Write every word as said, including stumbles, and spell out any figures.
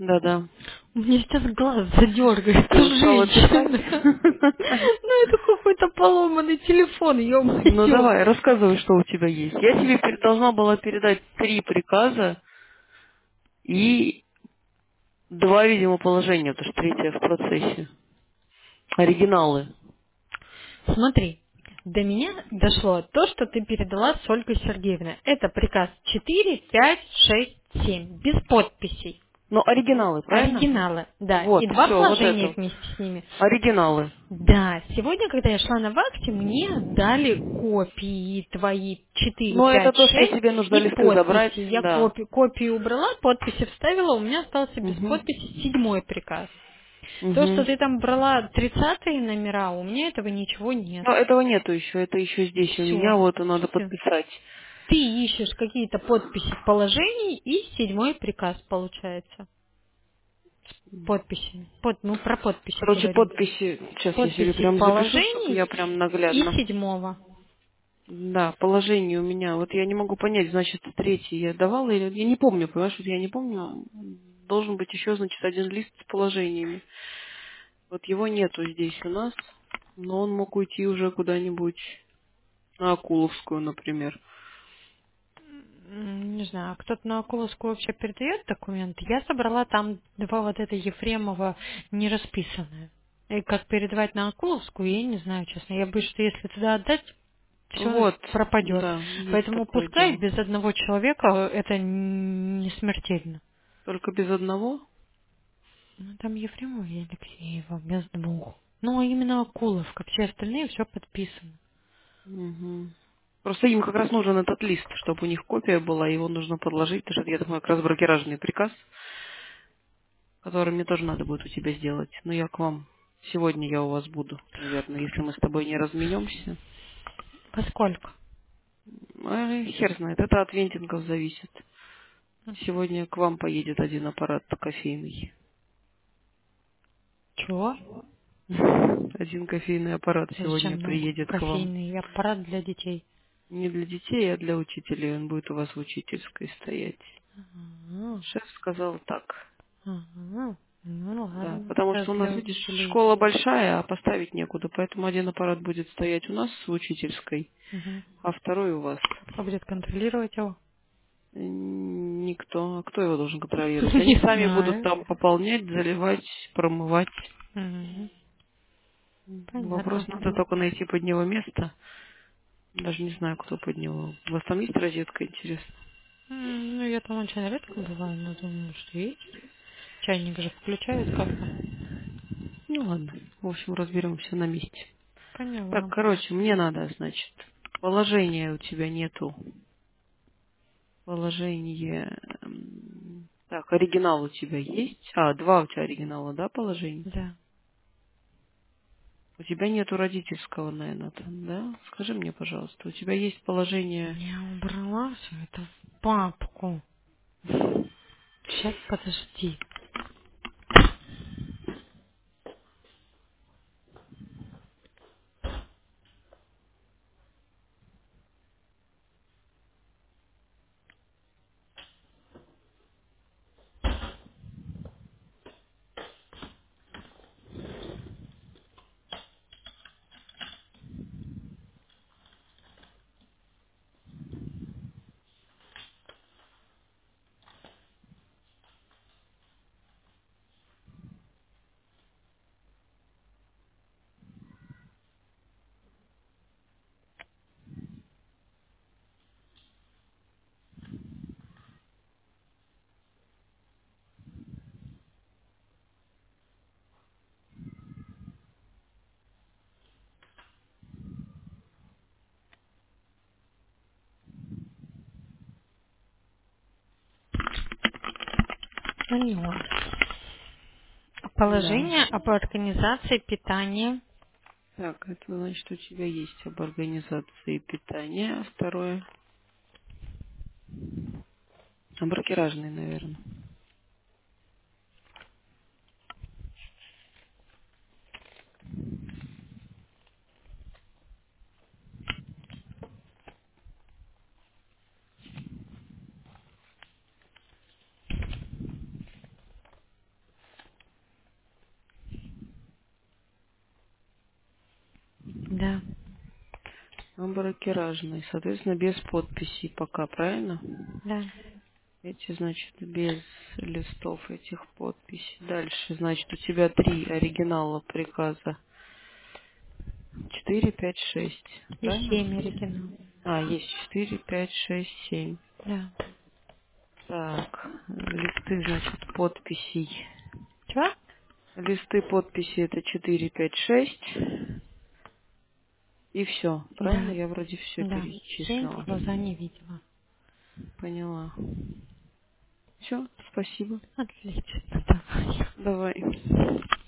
Да-да. У меня сейчас глаз задергается, Ты устала женщина. писать? Ну это какой-то поломанный телефон, Ну ё-моё. давай, рассказывай, что у тебя есть. Я тебе пер- должна была передать три приказа и два, видимо, положения, потому что третье в процессе. Оригиналы. Смотри, до меня дошло то, что ты передала с Ольгой Сергеевной. Это приказ четыре, пять, шесть, семь, без подписей. Ну, оригиналы, правильно? Оригиналы, да, Вот, и два все, вот положения это. вместе с ними. Оригиналы. Да, сегодня, когда я шла на вахте, мне дали копии твои четыре, Ну, это пять, то, что шесть тебе нужно и листы забрать, подписи. Я да. копи- копию убрала, подписи вставила, у меня остался без Угу. подписи седьмой приказ. То, что Угу. ты там брала тридцатые номера, у меня этого ничего нет. Но этого нету еще, это еще здесь у меня, Все. вот и надо Все. подписать. Ты ищешь какие-то подписи положений и седьмой приказ получается. С подписями. Под, ну, про подписи Короче, говорим. подписи, сейчас я себе Подписи прям запишу, чтобы положений я прям и наглядно. седьмого. Да, положение у меня. Вот я не могу понять, значит, третий я давала или... Я не помню, понимаешь, вот я не помню. Должен быть еще, значит, один лист с положениями. Вот его нету здесь у нас, но он мог уйти уже куда-нибудь на Акуловскую, например. М, Не знаю, а кто-то на Окуловскую вообще передает документы? Я собрала там два вот это Ефремова не расписанное. И как передавать на Окуловскую, я не знаю, честно. Я боюсь, что если туда отдать, все Вот, пропадет. да, есть Поэтому такое пускай дело. без одного человека это не смертельно. Только без одного? Ну, там Ефремова и Алексеева, без двух. Ну, а именно Акуловка, все остальные все подписано. Мгм. Просто им как раз нужен этот лист, чтобы у них копия была, его нужно подложить, потому что я думаю, как раз бракеражный приказ, который мне тоже надо будет у тебя сделать. Но я к вам. Сегодня я у вас буду, наверное, если мы с тобой не разменемся. Поскольку? А, хер знает, это от вентингов зависит. Сегодня к вам поедет один аппарат кофейный. Чего? Один кофейный аппарат сегодня Зачем нам приедет к вам. кофейный аппарат для детей? Не для детей, а для учителей. Он будет у вас в учительской стоять. Ага. Шеф сказал так. Ага. Ну Да, ладно, потому раз что у нас, для видишь, учителей. школа большая, а поставить некуда. Поэтому один аппарат будет стоять у нас в учительской, Угу. а второй у вас. Кто будет контролировать его? М, Никто. А кто его должен контролировать? Они Не сами будут знаю. там пополнять, заливать, промывать. Угу. Вопрос Понятно. надо только найти под него место. Даже не знаю, кто под него. У вас там есть розетка, интересно? М, Ну, я там очень редко бываю, но думаю, что есть. Чайник же включают как-то. Ну ладно. В общем, разберемся на месте. Так, Поняла. короче, мне надо, значит, положения у тебя нету. Положение... м, Так, оригинал у тебя есть? А, два у тебя оригинала, да, положения? Да. У тебя нету родительского, наверное, там, да? Скажи мне, пожалуйста, у тебя есть положение... Я убрала все это в папку. Сейчас подожди. Поняла. Да. Положение об организации питания. Так, это значит, у тебя есть об организации питания, а второе... Брокеражный, наверное. брокеражный. Соответственно, без подписей пока, правильно? Да. Эти, значит, без листов этих подписей. Дальше, значит, у тебя три оригинала приказа. Четыре, пять, шесть. И Правильно? семь оригинал. А, есть четыре, пять, шесть, семь. Да. Так, листы, значит, подписей. Чего? Листы подписи это четыре, пять, шесть. И все. Правильно? Да. Я вроде все Да. Семь в перечислила. глаза не видела. Поняла. Все, спасибо. Отлично. Давай. Давай.